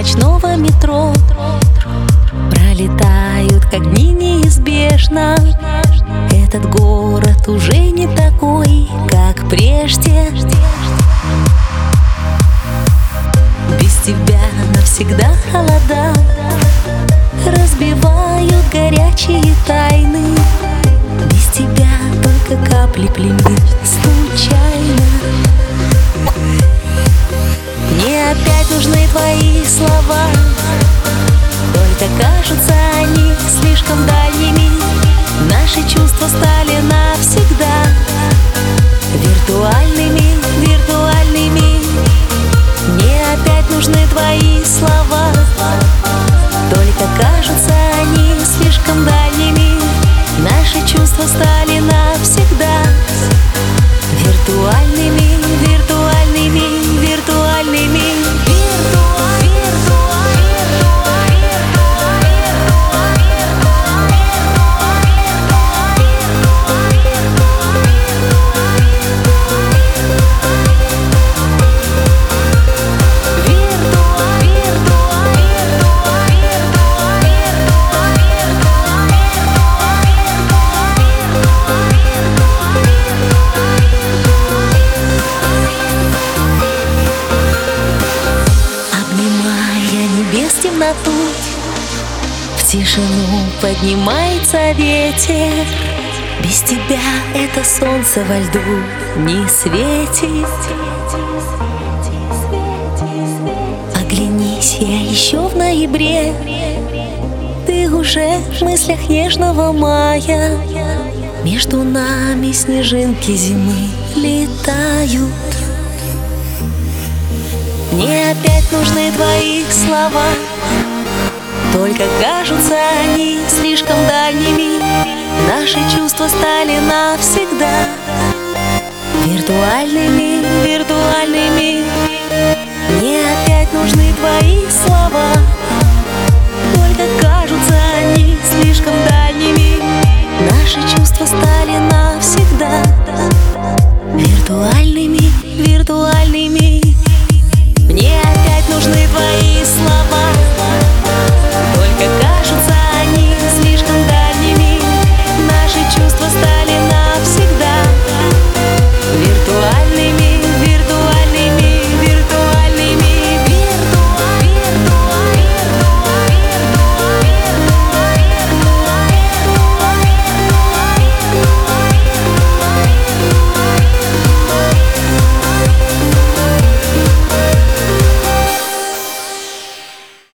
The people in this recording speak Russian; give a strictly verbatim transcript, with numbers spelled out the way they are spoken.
ночного метро пролетают, как дни неизбежно. Этот город уже не такой, как прежде. Без тебя навсегда холода разбивают горячие тайны. Без тебя только капли племир случайно. Мне опять нужны твои слова, только кажутся они слишком дальними. Наши чувства стали навсегда виртуальными, виртуальными. Мне опять нужны твои слова, только кажутся они слишком дальними. Наши чувства стали навсегда виртуальными, виртуальными, виртуальными. Без темноту в тишину поднимается ветер. Без тебя это солнце во льду не светит. Оглянись, я еще в ноябре, ты уже в мыслях нежного мая. Между нами снежинки зимы летают. Мне опять нужны твои слова, только кажутся они слишком дальними. Наши чувства стали навсегда виртуальными, виртуальными. Мне опять нужны твои слова, только кажутся они слишком дальними. Наши чувства стали навсегда виртуальными.